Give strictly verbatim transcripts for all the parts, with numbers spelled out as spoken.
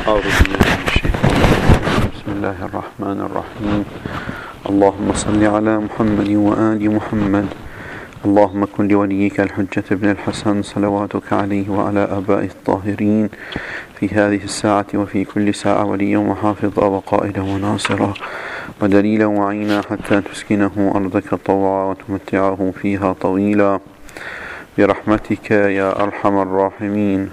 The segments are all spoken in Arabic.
أعوذ بالله من الشيطان الرجيم. بسم الله الرحمن الرحيم. اللهم صل على محمد وآل محمد. اللهم كن لوليك الحجة ابن الحسن صلواتك عليه وعلى آبائه الطاهرين في هذه الساعة وفي كل ساعة وليا وحافظا وقائدا وناصرا ودليلا وعينا حتى تسكنه أرضك طوعا وتمتعه فيها طويلا برحمتك يا أرحم الراحمين.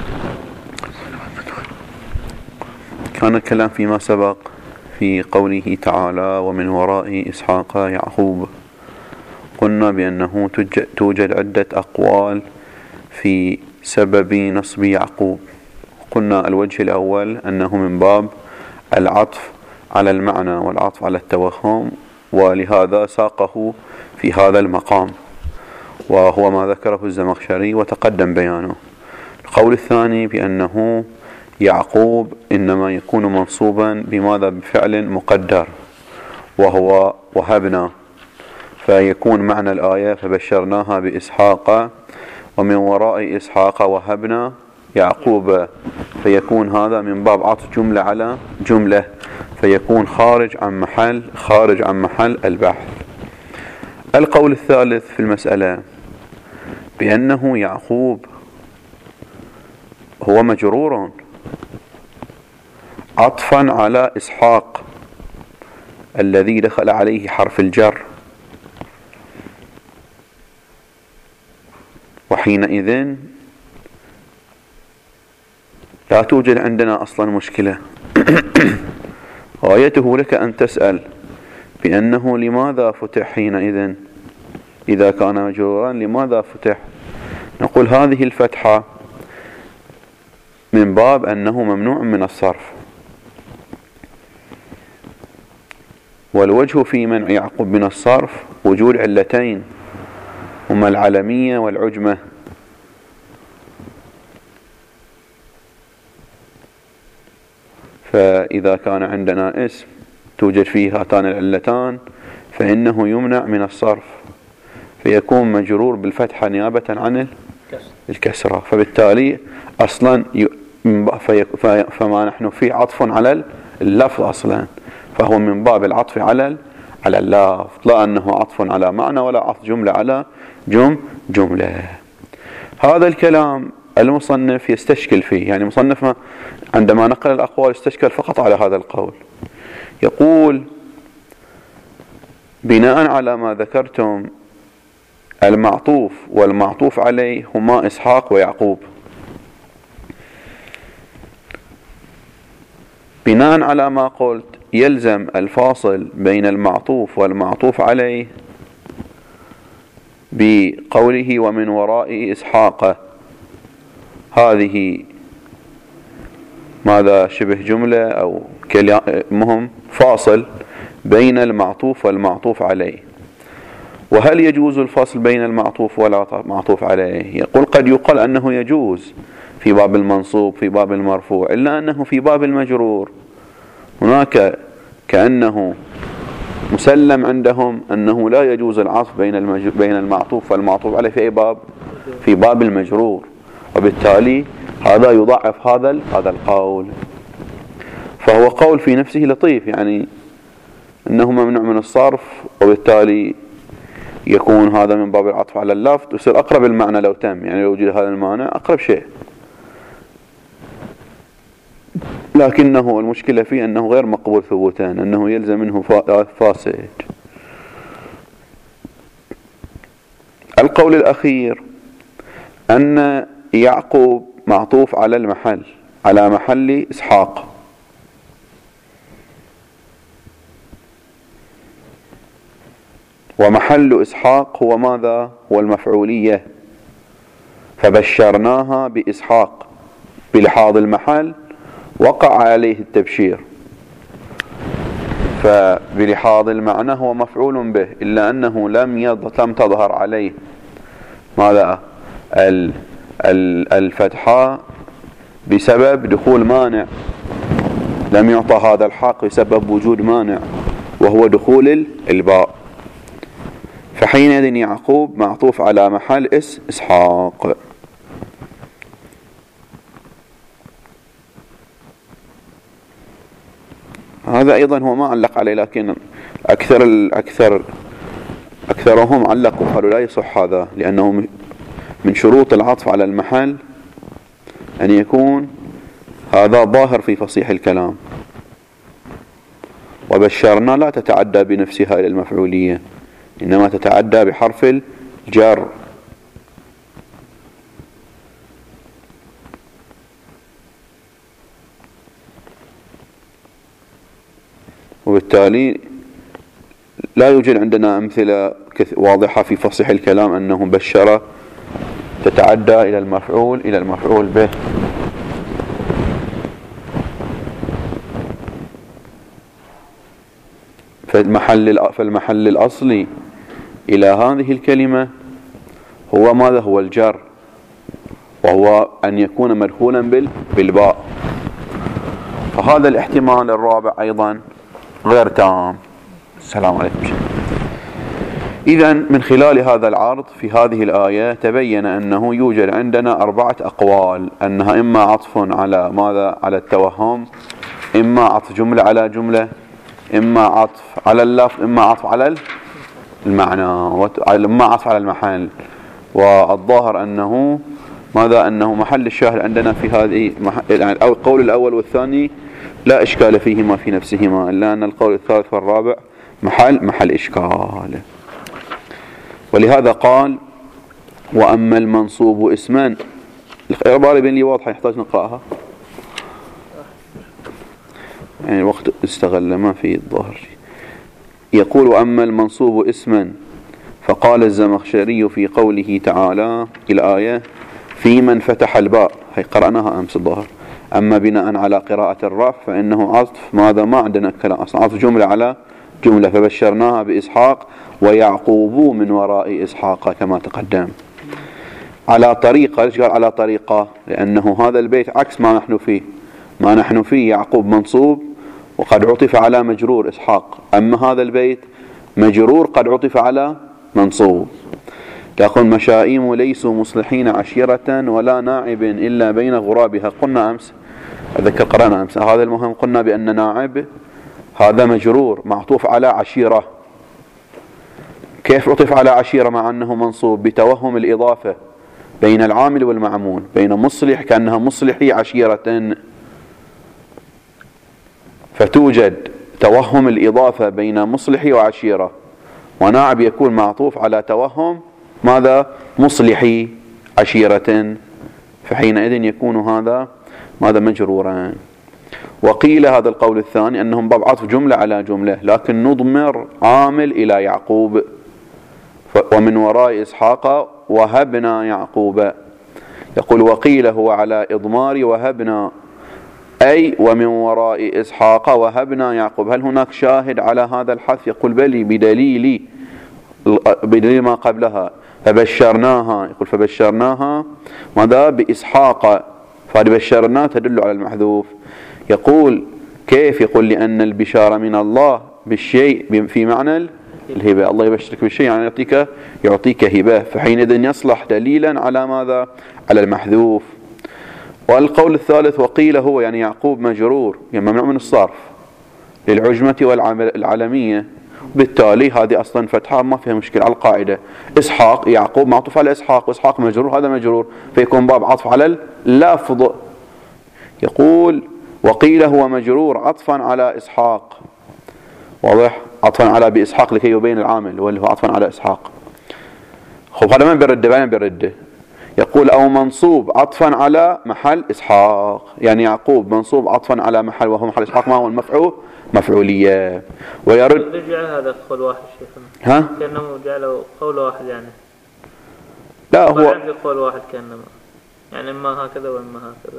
كان الكلام فيما سبق في قوله تعالى ومن وراء إسحاق يعقوب. قلنا بأنه توجد عدة أقوال في سبب نصب يعقوب. قلنا الوجه الأول أنه من باب العطف على المعنى والعطف على التوهم، ولهذا ساقه في هذا المقام، وهو ما ذكره الزمخشري وتقدم بيانه. القول الثاني بأنه يعقوب إنما يكون منصوبا بماذا؟ بفعل مقدر وهو وهبنا، فيكون معنى الآية فبشرناها بإسحاق ومن وراء إسحاق وهبنا يعقوب، فيكون هذا من باب عطف جملة على جملة، فيكون خارج عن محل خارج عن محل البحث. القول الثالث في المسألة بأنه يعقوب هو مجرور عطفا على إسحاق الذي دخل عليه حرف الجر، وحينئذ لا توجد عندنا أصلا مشكلة. غايته لك أن تسأل بأنه لماذا فتح حينئذ إذا كان مجرورا، لماذا فتح؟ نقول هذه الفتحة من باب أنه ممنوع من الصرف، والوجه في منع يعقوب من الصرف وجود علتين هما العلمية والعجمة. فإذا كان عندنا اسم توجد فيه هاتان العلتان فإنه يمنع من الصرف، فيكون مجرور بالفتحة نيابة عن الكسرة، فبالتالي أصلا فما نحن فيه عطف على اللفظ أصلا، فهو من باب العطف على على اللفظ، لا أنه عطف على معنى ولا عطف جملة على جم جملة. هذا الكلام المصنف يستشكل فيه، يعني مصنف عندما نقل الأقوال استشكل فقط على هذا القول. يقول بناء على ما ذكرتم المعطوف والمعطوف عليه هما إسحاق ويعقوب، بناء على ما قلت يلزم الفاصل بين المعطوف والمعطوف عليه بقوله ومن وراء إسحاق، هذه ماذا؟ شبه جملة أو مهم فاصل بين المعطوف والمعطوف عليه. وهل يجوز الفصل بين المعطوف والمعطوف عليه؟ يقول قد يقال أنه يجوز في باب المنصوب في باب المرفوع، إلا أنه في باب المجرور هناك كأنه مسلم عندهم أنه لا يجوز العطف بين بين المعطوف والمعطوف عليه في أي باب؟ في باب المجرور، وبالتالي هذا يضعف هذا هذا القول. فهو قول في نفسه لطيف، يعني أنه ممنوع من الصرف وبالتالي يكون هذا من باب العطف على اللفظ، ويصير أقرب المعنى لو تم، يعني لو وجد هذا المعنى أقرب شيء، لكنه المشكلة فيه أنه غير مقبول ثبوتا، أنه يلزم منه فاسد. القول الأخير أن يعقوب معطوف على المحل على محل إسحاق، ومحل إسحاق هو ماذا؟ هو المفعولية، فبشرناها بإسحاق بلحاظ المحل وقع عليه التبشير، فبلحاظ المعنى هو مفعول به، إلا أنه لم لم تظهر عليه ماذا؟ الفتحة بسبب دخول مانع، لم يعطى هذا الحق بسبب وجود مانع وهو دخول الباء، فحينئذ يعقوب معطوف على محل اس إسحاق. هذا أيضا هو ما علق عليه، لكن أكثر الأكثر أكثرهم علقوا قالوا لا يصح هذا، لأنه من شروط العطف على المحل أن يكون هذا ظاهر في فصيح الكلام. وبشرنا لا تتعدى بنفسها إلى المفعولية، إنما تتعدى بحرف الجر. وبالتالي لا يوجد عندنا أمثلة واضحة في فصيح الكلام أنه بشر تتعدى إلى المفعول إلى المفعول به. فالمحل فالمحل الأصلي إلى هذه الكلمة هو ماذا؟ هو الجر، وهو أن يكون مدخولا بالباء. فهذا الاحتمال الرابع أيضا غير تام. السلام عليكم. إذن من خلال هذا العرض في هذه الآية تبين أنه يوجد عندنا أربعة أقوال، أنها إما عطف على ماذا؟ على التوهم، إما عطف جملة على جملة، إما عطف على اللفظ، إما عطف على المعنى، إما عطف على المحل. والظاهر أنه ماذا؟ أنه محل الشاهد عندنا في هذه يعني أو القول الأول والثاني لا إشكال فيهما في نفسهما، إلا أن القول الثالث والرابع محل محل إشكال. ولهذا قال وأما المنصوب اسما. العبارة بين لي واضحة يحتاج نقرأها، يعني الوقت استغل ما في الظاهر. يقول وأما المنصوب اسما، فقال الزمخشري في قوله تعالى الآية في من فتح الباء، هي قرأناها أمس الظاهر. أما بناء على قراءة الرفع فإنه عطف ماذا؟ ما عندنا كلام أصلا، عطف جملة على جملة. فبشرناها بإسحاق ويعقوب من وراء إسحاق كما تقدم. على طريقة، ليش قال على طريقة؟ لأنه هذا البيت عكس ما نحن فيه. ما نحن فيه يعقوب منصوب وقد عطف على مجرور إسحاق، أما هذا البيت مجرور قد عطف على منصوب. تقول مشائم ليسوا مصلحين عشيرة ولا ناعب إلا بين غرابها. قلنا أمس، أذكر قرأنا أمس هذا المهم، قلنا بأن ناعب هذا مجرور معطوف على عشيرة. كيف عطف على عشيرة مع أنه منصوب؟ بتوهم الإضافة بين العامل والمعمول، بين مصلح كأنها مصلحي عشيرة، فتوجد توهم الإضافة بين مصلحي وعشيرة، وناعب يكون معطوف على توهم ماذا؟ مصلحي عشيرة، فحينئذ يكون هذا ماذا؟ مجرورا. وقيل هذا القول الثاني أنهم باب عطف جملة على جملة، لكن نضمر عامل إلى يعقوب، ومن وراء إسحاق وهبنا يعقوب. يقول وقيل هو على إضمار وهبنا، أي ومن وراء إسحاق وهبنا يعقوب. هل هناك شاهد على هذا الحذف؟ يقول بلي، بدليل بدليل ما قبلها فبشرناها. يقول فبشرناها ماذا؟ بإسحاق، فبشرناه تدل على المحذوف. يقول كيف؟ يقول لأن البشارة من الله بالشيء في معنى الهبة، الله يبشرك بالشيء يعني يعطيك يعطيك هبة، فحينئذ يصلح دليلا على ماذا؟ على المحذوف. والقول الثالث وقيل هو يعني يعقوب مجرور، يعني ممنوع من الصرف للعجمة والعلمية، بالتالي هذه أصلا فتحة ما فيها مشكلة على القاعدة. إسحاق يعقوب معطوف على إسحاق، وإسحاق مجرور، هذا مجرور، فيكون باب عطف على اللفظ. يقول وقيل هو مجرور عطفا على إسحاق، واضح؟ عطفا على بإسحاق لكي يبين العامل واللي هو عطفا على إسحاق. خب هذا من برده بعدين برده. يقول أو منصوب عطفا على محل إسحاق، يعني يعقوب منصوب عطفا على محل وهو محل إسحاق، ما هو المفعول؟ مفعولية. ويرد جعل هذا قول واحد شيخنا، ها؟ كأنه جعله قول واحد يعني. لا هو قول واحد كأنما يعني إما هكذا وإما هكذا،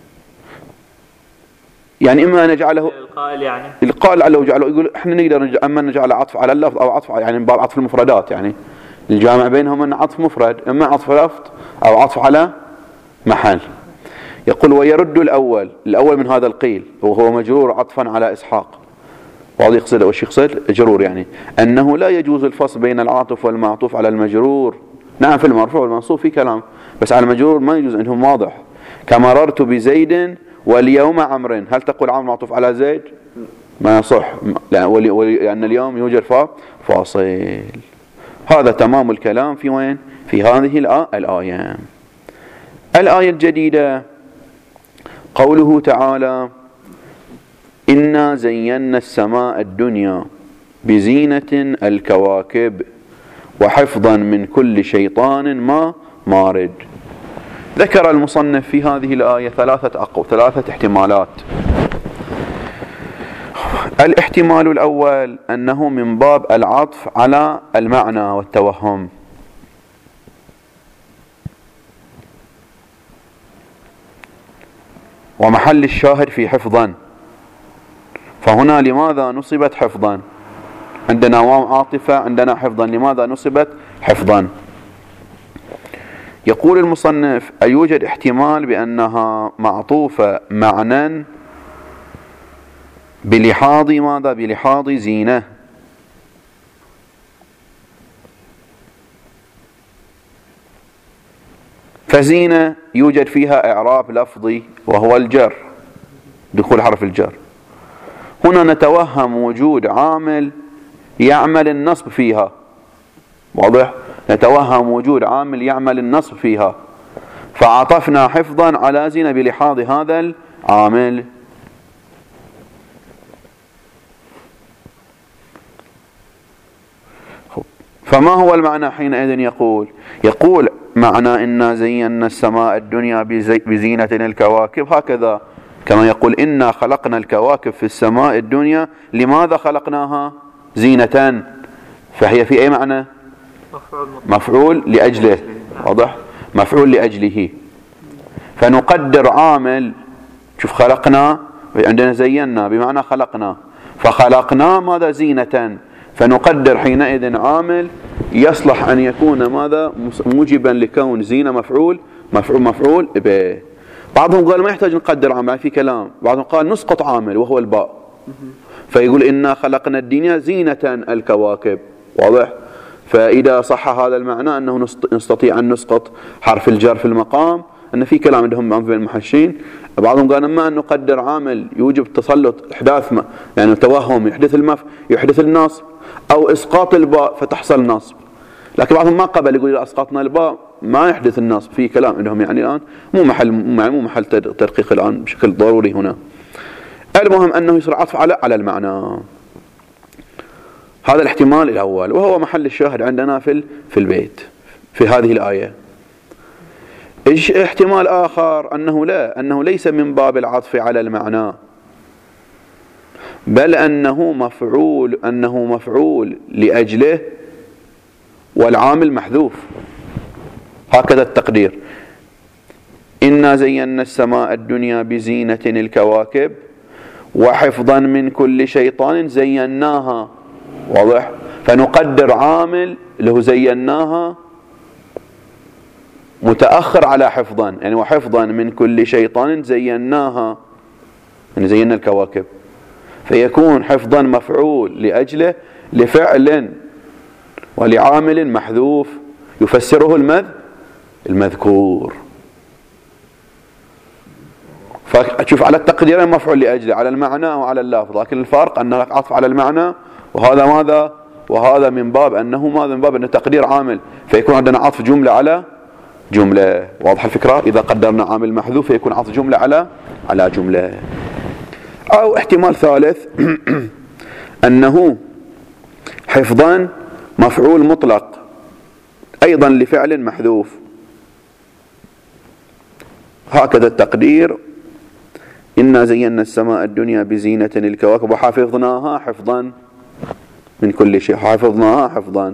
يعني إما نجعله القائل يعني القائل على جعله يقول إحنا نقدر نجعل أما نجعل عطف على اللفظ أو عطف يعني باب عطف المفردات، يعني الجامع بينهم أن عطف مفرد إما عطف لفظ أو عطف على محل. يقول ويرد الأول الأول من هذا القيل وهو مجرور عطفا على إسحاق، واضح يقصد وش يقصد؟ جرور، يعني أنه لا يجوز الفصل بين العاطف والمعطوف على المجرور. نعم في المرفوع والمنصوب في كلام، بس على المجرور ما يجوز عندهم، واضح. كمررت بزيد واليوم عمر، هل تقول عمر معطوف على زيد؟ ما يصح، لأن اليوم يوجد فاصل. هذا تمام الكلام في وين؟ في هذه الآية. الآية الجديدة قوله تعالى: إنا زينا السماء الدنيا بزينة الكواكب وحفظا من كل شيطان ما مارد. ذكر المصنف في هذه الآية ثلاثة أقو ثلاثة احتمالات. الاحتمال الأول أنه من باب العطف على المعنى والتوهم، ومحل الشاهد في حفظا، فهنا لماذا نصبت حفظا؟ عندنا واو عاطفة، عندنا حفظا، لماذا نصبت حفظا؟ يقول المصنف: أيوجد احتمال بأنها معطوفة معنى بلحاظ ماذا؟ بلحاظ زينة، فزينة يوجد فيها إعراب لفظي وهو الجر، دخول حرف الجر. هنا نتوهم وجود عامل يعمل النصب فيها، واضح؟ نتوهم وجود عامل يعمل النصب فيها، فعطفنا حفظا على زينة بلحاظ هذا العامل. فما هو المعنى حينئذ؟ يقول يقول معنى إنا زينا السماء الدنيا بزينة الكواكب، هكذا كما يقول إنا خلقنا الكواكب في السماء الدنيا، لماذا خلقناها؟ زينة، فهي في أي معنى؟ مفعول لأجله، واضح؟ مفعول لأجله. فنقدر عامل، شوف خلقنا عندنا زينا بمعنى خلقنا، فخلقنا ماذا؟ زينة، فنقدر حينئذ عامل يصلح أن يكون ماذا؟ موجبا لكون زينة مفعول مفعول مفعول به. بعضهم قال ما يحتاج نقدر عامل في كلام، بعضهم قال نسقط عامل وهو الباء، فيقول إنا خلقنا الدنيا زينة الكواكب، واضح؟ فإذا صح هذا المعنى أنه نستطيع أن نسقط حرف الجر في المقام، أن في كلام عندهم في المحشين. بعضهم قال أما أن نقدر عامل يوجب تسلط إحداث ما، يعني توهم يحدث المف يحدث النصب، أو إسقاط الباء فتحصل نصب. لكن بعضهم ما قبل، يقول إذا أسقطنا الباء ما يحدث النصب، في كلام عندهم يعني الآن مو محل مو محل تدقيق الآن بشكل ضروري هنا. المهم أنه يصير عطف على على المعنى. هذا الاحتمال الأول، وهو محل الشاهد عندنا في في البيت في هذه الآية. احتمال آخر أنه لا أنه ليس من باب العطف على المعنى، بل أنه مفعول أنه مفعول لأجله والعامل محذوف. هكذا التقدير: إنا زينا السماء الدنيا بزينة الكواكب وحفظا من كل شيطان زيناها، واضح؟ فنقدر عامل له زيناها متأخر على حفظا، يعني وحفظا من كل شيطان زيناها، يعني زينا الكواكب، فيكون حفظا مفعول لأجله لفعل ولعامل محذوف يفسره المذ المذكور. فشوف على التقدير مفعول لأجله على المعنى وعلى اللفظ، لكن الفرق أن عطف على المعنى، وهذا ماذا؟ وهذا من باب أنه ماذا؟ من باب أن تقدير عامل، فيكون عندنا عطف جملة على جملة. واضح الفكرة؟ إذا قدرنا عامل محذوف فيكون عطف جملة على على جملة. أو احتمال ثالث أنه حفظا مفعول مطلق أيضا لفعل محذوف، هكذا التقدير: إنا زينا السماء الدنيا بزينة الكواكب وحفظناها حفظا من كل شيء، حفظناها حفظا.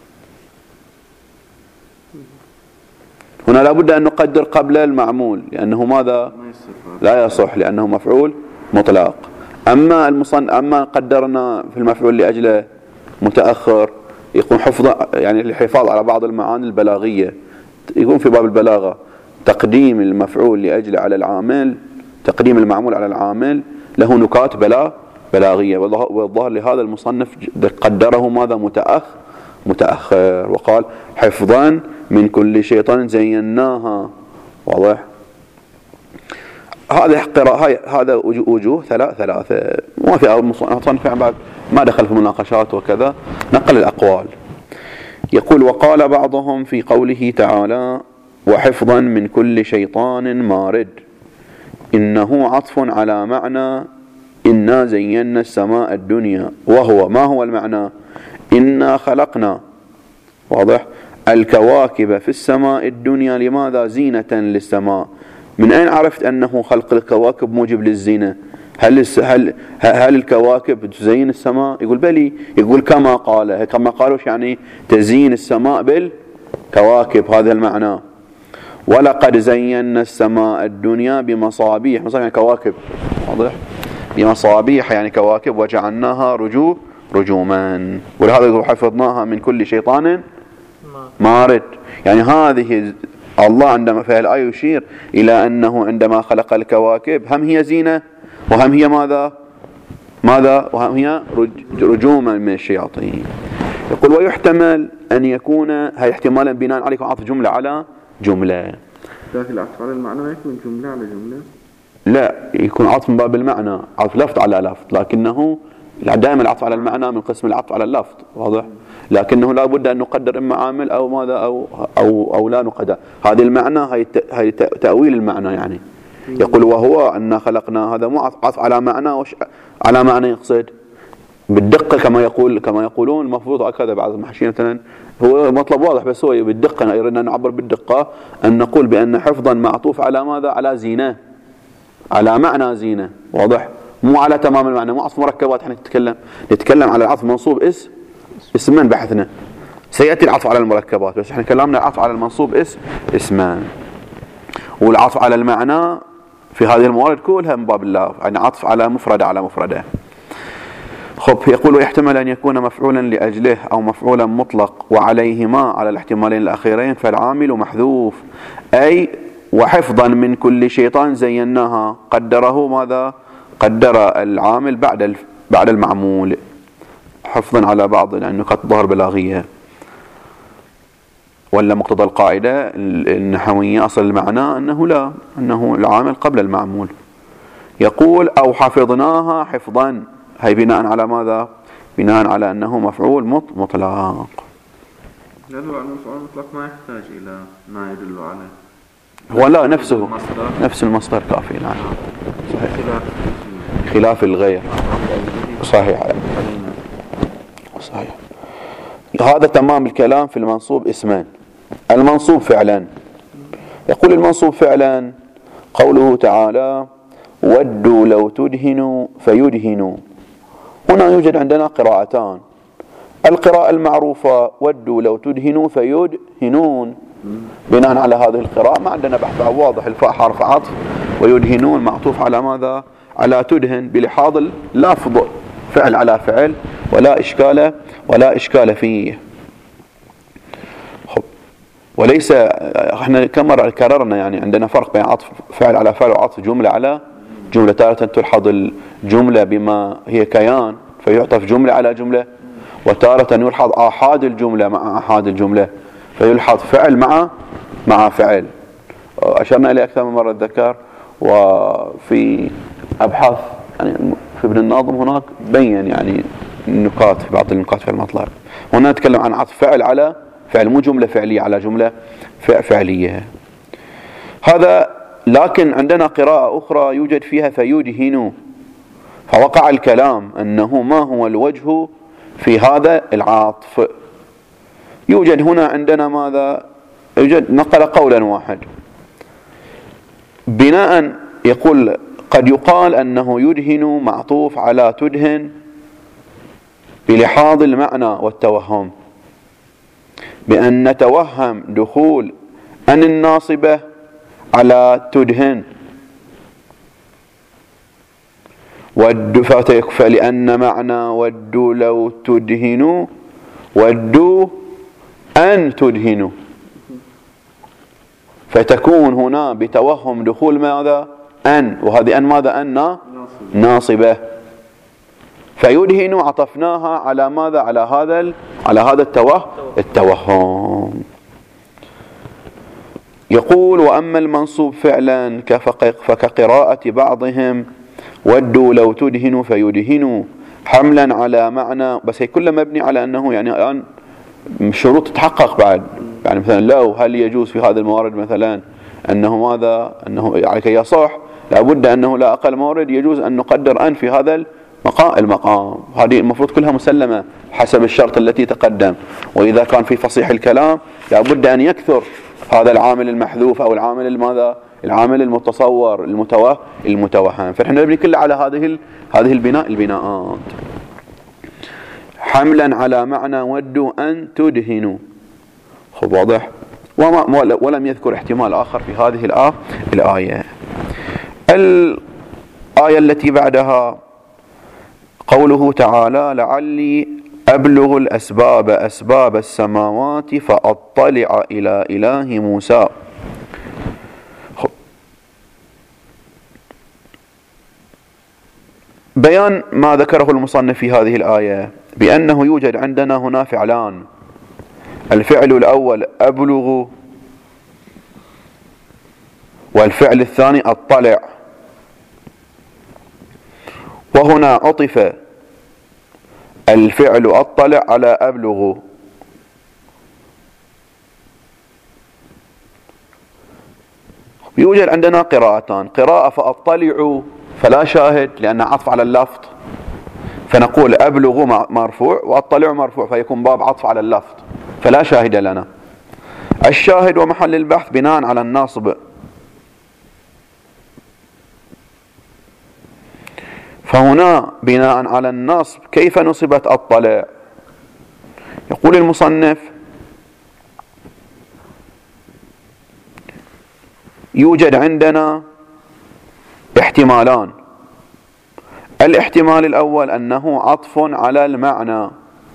هنا لابد أن نقدر قبل المعمول، لأنه ماذا؟ لا يصح، لأنه مفعول مطلق. أما المصن أما قدرنا في المفعول لأجله متأخر، يكون حفظ يعني الحفاظ على بعض المعاني البلاغية، يكون في باب البلاغة تقديم المفعول لأجله على العامل، تقديم المعمول على العامل له نكات بلا بلاغية، والظاهر لهذا المصنف قدره ماذا؟ متأخر متأخر وقال حفظا من كل شيطان زيناها، واضح؟ هذا قراءة، هذا وجوه ثلاث ثلاثة ما في مصنف بعد ما دخل في مناقشات وكذا، نقل الأقوال. يقول وقال بعضهم في قوله تعالى وحفظا من كل شيطان مارد إنه عطف على معنى إنا زينا السماء الدنيا، وهو ما هو المعنى؟ إنا خلقنا واضح الكواكب في السماء الدنيا لماذا؟ زينة للسماء. من أين عرفت أنه خلق الكواكب موجب للزينة؟ هل هل هل الكواكب تزين السماء؟ يقول بلي. يقول كما قال، كما قالوا يعني تزين السماء بالكواكب، هذا المعنى. ولقد زينا السماء الدنيا بمصابيح، مصابيح يعني كواكب واضح، بمصابيح يعني كواكب، وجعلناها رجو رجوما، ولهذا يقول حفظناها من كل شيطان مارد. يعني هذه الله عندما في الآية يشير إلى أنه عندما خلق الكواكب هم هي زينة وهم هي ماذا ماذا وهم هي رجوما من الشياطين. يقول ويحتمل أن يكون، هي احتمالا بناء عليكم عطف جملة على جملة. لكن العطف على المعنى ما يكون جملة على جملة، لا يكون عطف من باب المعنى، عطف لفظ على لفظ، لكنه دائما العطف على المعنى من قسم العطف على اللفظ واضح، لكنه لا بد أن نقدر إما عامل أو ماذا أو أو أو لا نقدر. هذه المعنى هي هي تأويل المعنى يعني. يقول وهو أن خلقنا، هذا مو عطف على معنى، وش على معنى يقصد بالدقة كما يقول كما يقولون المفروض هكذا بعض المحشين مثلا، هو مطلب واضح بس هو بالدقة، يريد أن نعبر بالدقة أن نقول بأن حفظا معطوف على ماذا؟ على زينة، على معنى زينة واضح، مو على تمام المعنى، مو عطف مركبات. احنا نتكلم نتكلم على العطف منصوب اسم اسمان بحثنا، سيأتي العطف على المركبات، بس احنا كلامنا العطف على المنصوب اسم اسمان، والعطف على المعنى في هذه الموارد كلها من باب الله، يعني عطف على مفردة على مفردة. خب يقول ويحتمل أن يكون مفعولا لأجله أو مفعولا مطلق، وعليهما على الاحتمالين الأخيرين فالعامل محذوف، أي وحفظا من كل شيطان زيناها، قدره ماذا؟ قدر العامل بعد بعد المعمول، حفظا على بعض النقاط الظاهر بلاغية، ولا مقتضى القاعدة النحوية أصل المعنى أنه لا، أنه العامل قبل المعمول. يقول أو حفظناها حفظا، هي بناء على ماذا؟ بناء على أنه مفعول مطلق. لأنه المفعول المطلق ما يحتاج إلى ما يدل عليه، هو لا نفسه نفس المصدر كافي. نعم صحيح، خلاف الغير. صحيح صحيح. هذا تمام الكلام في المنصوب اسمان. المنصوب فعلا، يقول المنصوب فعلا قوله تعالى ودوا لو تدهنوا فيدهنوا. هنا يوجد عندنا قراءتان، القراءة المعروفة ودوا لو تدهنوا فيدهنون، بناء على هذه القراءة ما عندنا بحث واضح، الفاء حرف عطف ويدهنون معطوف على ماذا؟ على تدهن، بلحاظ اللفظ فعل على فعل، ولا إشكال ولا إشكال فيه. خب وليس احنا كم مرة كررنا يعني عندنا فرق بين عطف فعل على فعل وعطف جملة على جملة. تارة تلحظ الجملة بما هي كيان فيعطف جملة على جملة، وتارة يلحظ آحاد الجملة مع آحاد الجملة فيلحظ فعل مع مع فعل. أشرنا إليه أكثر من مرة الذكر، وفي أبحاث يعني في ابن الناظم هناك بين يعني النقاط في بعض النقاط في المطلب. هنا نتكلم عن عطف فعل على فعل، مو جملة فعلية على جملة فعلية. هذا لكن عندنا قراءة أخرى يوجد فيها فيدهنوا، فوقع الكلام أنه ما هو الوجه في هذا العطف. يوجد هنا عندنا ماذا؟ يوجد نقل قولا واحد بناء، يقول قد يقال أنه يدهن معطوف على تدهن بلحاظ المعنى والتوهم، بأن نتوهم دخول أن الناصبة على تدهن، فلأن معنى ودوا لو تدهنوا ودوا أن تدهنوا، فتكون هنا بتوهم دخول ماذا؟ أن، وهذه أن ماذا؟ أن ناصبة، فيدهنوا عطفناها على ماذا؟ على هذا على هذا التوهم التوهم. يقول وأما المنصوب فعلا فكقراءة بعضهم ودوا لو تدهنوا فيدهنوا حملا على معنى، بس هي كله مبني على أنه يعني الآن شروط تتحقق بعد. يعني مثلا لو هل يجوز في هذا الموارد مثلا أنه ماذا أنه يعني كي يصح لابد أنه لا أقل مورد يجوز أن نقدر أن في هذا المقام المقام هذه المفروض كلها مسلمة حسب الشرط التي تقدم. وإذا كان في فصيح الكلام لابد أن يكثر هذا العامل المحذوف أو العامل الماذا العامل المتصور المتوه المتوهم. فنحن نبني كله على هذه هذه البناء البناءات حملا على معنى ودوا أن تدهنوا. خب واضح. وما ولم يذكر احتمال آخر في هذه الآية. الآية التي بعدها قوله تعالى لعلي أبلغ الأسباب أسباب السماوات فأطلع إلى إله موسى. بيان ما ذكره المصنف في هذه الآية بأنه يوجد عندنا هنا فعلان. الفعل الأول أبلغ، والفعل الثاني أطلع. وهنا عطف الفعل أطلع على أبلغ. يوجد عندنا قراءتان، قراءة فأطلع فلا شاهد لأن عطف على اللفظ، فنقول أبلغ مرفوع وأطلع مرفوع فيكون باب عطف على اللفظ فلا شاهد لنا. الشاهد ومحل البحث بناء على النصب، فهنا بناء على النصب كيف نصبت أطلع؟ يقول المصنف يوجد عندنا احتمالان. الاحتمال الأول أنه عطف على المعنى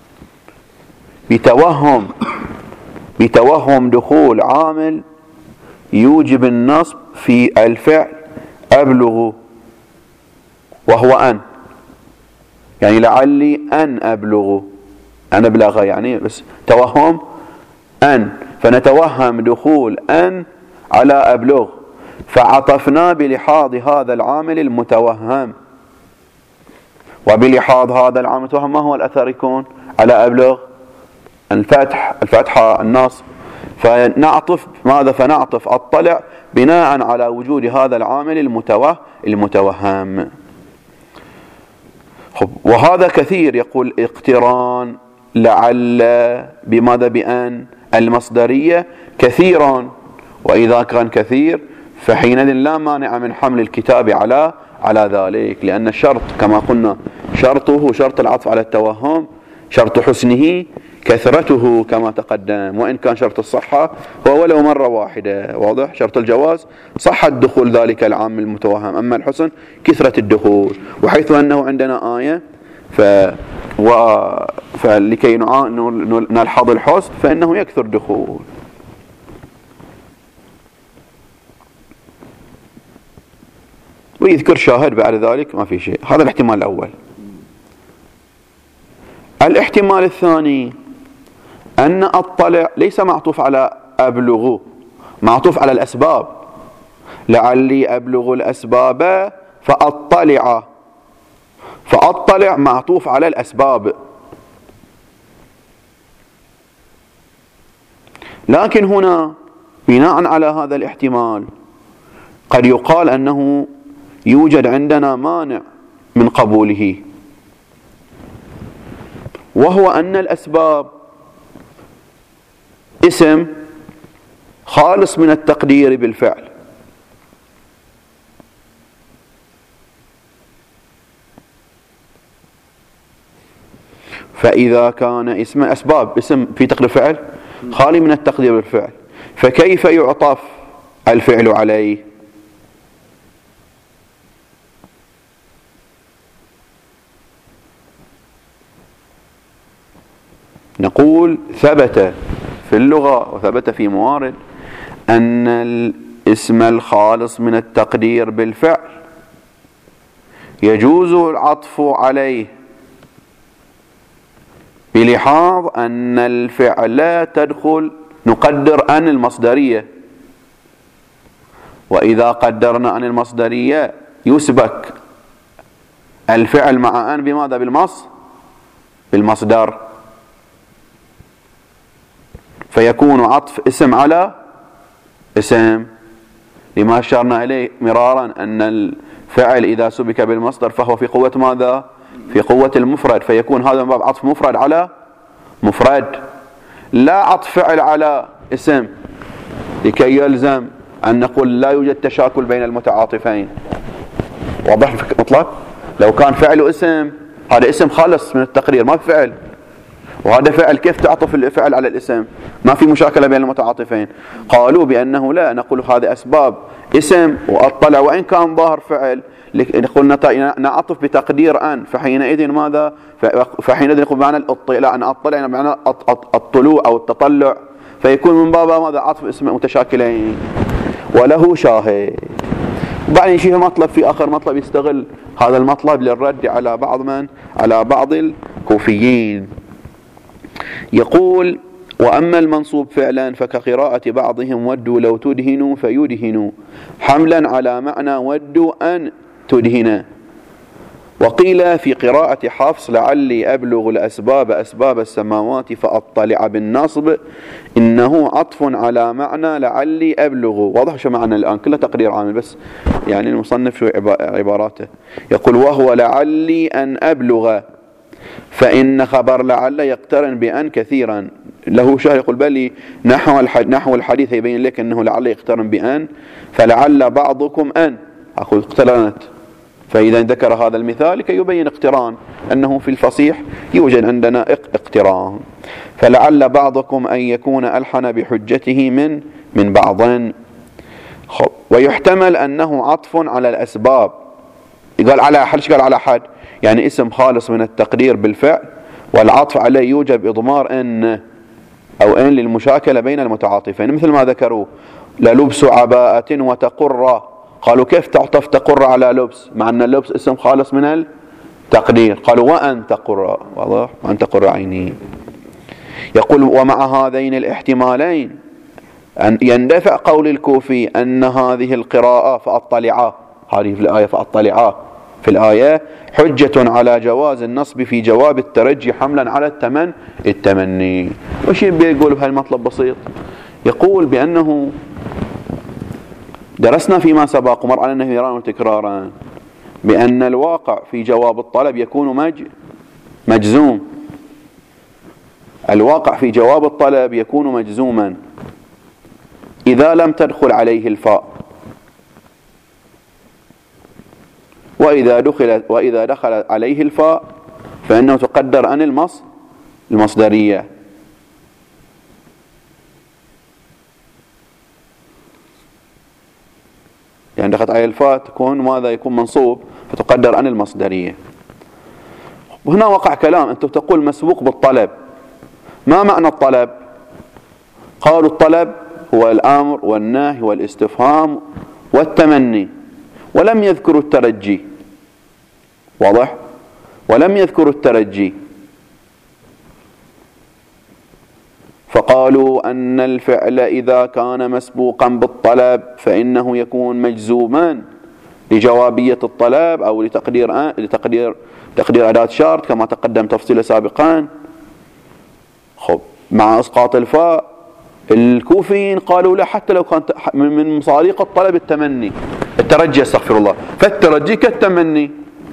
بتوهم بتوهم دخول عامل يوجب النصب في الفعل أبلغ وهو أن، يعني لعلي أن أبلغ، أن أبلغ يعني بس توهم أن، فنتوهم دخول أن على أبلغ فعطفنا بلحاظ هذا العامل المتوهم. وبلحاظ هذا العامل المتوهم ما هو الأثر يكون على أبلغ؟ الفتح الفتحة النصب، فنعطف ماذا؟ فنعطف أطلع بناء على وجود هذا العامل المتوه المتوهم. وهذا كثير. يقول اقتران لعل بماذا؟ بأن المصدرية كثيرا، وإذا كان كثير فحينئذ لا مانع من حمل الكتاب على على ذلك، لأن الشرط كما قلنا شرطه شرط العطف على التوهم، شرط حسنه كثرته كما تقدم، وإن كان شرط الصحة هو ولو مرة واحدة. واضح؟ شرط الجواز صحة دخول ذلك العام المتوهم، أما الحسن كثرة الدخول. وحيث أنه عندنا آية ف و... فلكي نلحظ الحسن فإنه يكثر دخول. ويذكر شاهد بعد ذلك ما في شيء. هذا الاحتمال الأول. الاحتمال الثاني أن أطلع ليس معطوف على أبلغ، معطوف على الأسباب. لعلي أبلغ الأسباب فأطلع، فأطلع معطوف على الأسباب. لكن هنا بناء على هذا الاحتمال قد يقال أنه يوجد عندنا مانع من قبوله، وهو أن الأسباب اسم خالص من التقدير بالفعل. فإذا كان اسم أسباب اسم في تقدير فعل خالي من التقدير بالفعل، فكيف يعطف الفعل عليه؟ نقول ثبت في اللغة وثبت في موارد أن الاسم الخالص من التقدير بالفعل يجوز العطف عليه بلحاظ أن الفعل لا تدخل، نقدر أن المصدرية وإذا قدرنا عن المصدرية يسبك الفعل مع أن بماذا؟ بالمص بالمصدر، فيكون عطف اسم على اسم، لما أشرنا إليه مرارا أن الفعل إذا سبك بالمصدر فهو في قوة ماذا؟ في قوة المفرد، فيكون هذا من باب عطف مفرد على مفرد، لا عطف فعل على اسم لكي يلزم أن نقول لا يوجد تشاكل بين المتعاطفين. واضح مطلق؟ لو كان فعل اسم، هذا اسم خالص من التقرير ما في فعل، وهذا فعل، كيف تعطف الفعل على الاسم؟ ما في مشاكلة بين المتعاطفين. قالوا بأنه لا، نقول هذه أسباب اسم واطلع وإن كان ظاهر فعل، نقول نعطف بتقدير أن، فحينئذ ماذا؟ فحينئذ نقول معنى الاطلاع، أن أطلع معنى الطلوع أو التطلع، فيكون من باب ماذا؟ عطف اسم متشاكلين. وله شاهد. وبعدين شيء مطلب في آخر مطلب يستغل هذا المطلب للرد على بعض من؟ على بعض الكوفيين. يقول: وأما المنصوب فعلا فكقراءة بعضهم ودوا لو تدهنوا فيدهنوا، حملا على معنى ودوا أن تدهن. وقيل في قراءة حفص: لعلي أبلغ الأسباب أسباب السماوات فأطلع بالنصب، إنه عطف على معنى لعلي أبلغ. واضح شو معنى الآن؟ كله تقدير عامل، بس يعني المصنف شو عباراته. يقول: وهو لعلي أن أبلغ، فإن خبر لعل يقترن بأن كثيرا. له شاهد يقول: بل نحو نحو الحديث يبين لك أنه لعل يقترن بأن، فلعل بعضكم أن أقول اقترنت، فإذا ذكر هذا المثال كي يبين اقتران، أنه في الفصيح يوجد عندنا اقتران. فلعل بعضكم أن يكون ألحن بحجته من من بعض. ويحتمل أنه عطف على الأسباب. قال على حد، قال على حد يعني اسم خالص من التقدير بالفعل، والعطف عليه يوجب إضمار أن أو أن للمشاكلة بين المتعاطفين، مثل ما ذكروا: للبس عباءة وتقر. قالوا كيف تعطف تقر على لبس مع أن اللبس اسم خالص من التقدير؟ قالوا: وأن تقر. واضح؟ وأن تقر عيني. يقول: ومع هذين الاحتمالين أن يندفع قول الكوفي أن هذه القراءة فأطلعا، هذه في الآية فأطلعا في الآية حجة على جواز النصب في جواب الترجي حملا على التمن التمني. وش بيقول بهالمطلب بسيط؟ يقول بأنه درسنا فيما سبق ومر على النهي مرارا وتكرارا بأن الواقع في جواب الطلب يكون مج مجزوم. الواقع في جواب الطلب يكون مجزوما إذا لم تدخل عليه الفاء، وإذا دخل وإذا دخل عليه الفاء فإنه تقدر أن المص المصدرية. يعني دخلت عليه الفاء تكون ماذا؟ يكون منصوب، فتقدر أن المصدرية. وهنا وقع كلام، أنت تقول مسبوق بالطلب. ما معنى الطلب؟ قالوا الطلب هو الأمر والنهي والاستفهام والتمني، ولم يذكروا الترجي. واضح؟ ولم يذكروا الترجي، فقالوا أن الفعل إذا كان مسبوقا بالطلب فإنه يكون مجزوما لجوابية الطلب أو لتقدير آن لتقدير تقدير أداة شرط كما تقدم تفصيله سابقا. خب، مع إسقاط الفاء الكوفيين قالوا لا، حتى لو كان من مصاريق الطلب التمني الترجي، استغفر الله، فالترجي كالتمني.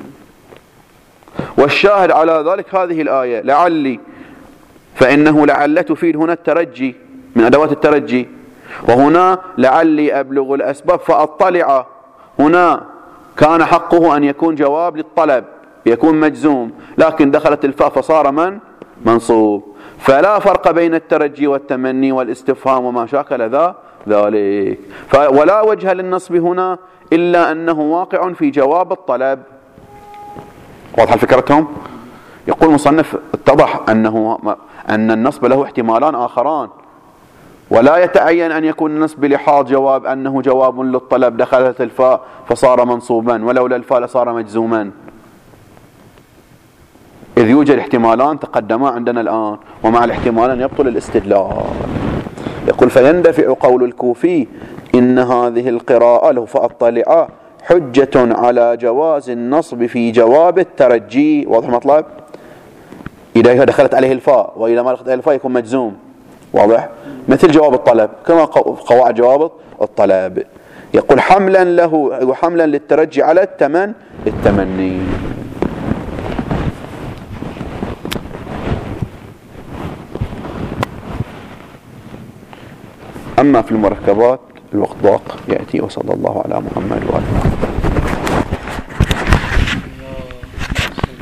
والشاهد على ذلك هذه الآية: لعلي، فإنه لعل تفيد هنا الترجي من أدوات الترجي، وهنا لعلي أبلغ الأسباب فأطلع، هنا كان حقه أن يكون جواب للطلب يكون مجزوم، لكن دخلت الفاء فصار من منصوب. فلا فرق بين الترجي والتمني والاستفهام وما شاكل ذا ذلك، ولا وجه للنصب هنا إلا أنه واقع في جواب الطلب. واضح فكرتهم؟ يقول المصنف: اتضح أنه أن النصب له احتمالان آخران، ولا يتعين أن يكون النصب بلحاظ جواب أنه جواب للطلب دخلت الفاء فصار منصوبا، ولولا الفاء لصار مجزوما، إذ يوجد احتمالان تقدما عندنا الآن، ومع الاحتمالان يبطل الاستدلال. يقول: فيندفع قول الكوفي إن هذه القراءة له فأطلع حجة على جواز النصب في جواب الترجي. واضح المطلب؟ إذا دخلت عليه الفاء، وإذا ما دخلت عليه الفاء يكون مجزوم. واضح؟ مثل جواب الطلب كما قواعد جواب الطلب. يقول حملا له حملا للترجي على التمن التمني. أما في المركبات الوقت ضاق يأتي. وصلى الله على محمد وآله.